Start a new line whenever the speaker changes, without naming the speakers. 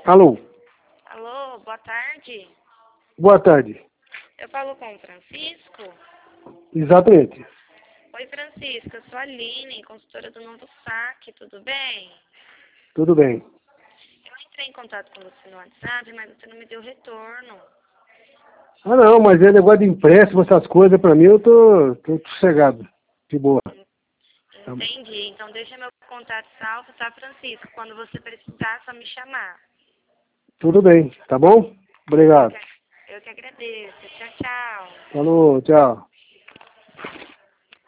Alô,
Alô, boa tarde.
boa tarde.
Eu falo com o Francisco.
Exatamente.
Oi, Francisco, eu sou a Aline, consultora do Novo Saque, tudo bem?
Tudo bem.
Eu entrei em contato com você no WhatsApp, mas você não me deu retorno.
Ah, não, mas é negócio de empréstimo, essas coisas, pra mim eu tô sossegado, de boa.
Entendi, então deixa meu contato salvo, tá, Francisco? Quando você precisar, é só me chamar.
Tudo bem, tá bom? Obrigado.
Eu que agradeço. Tchau, tchau.
Falou, tchau.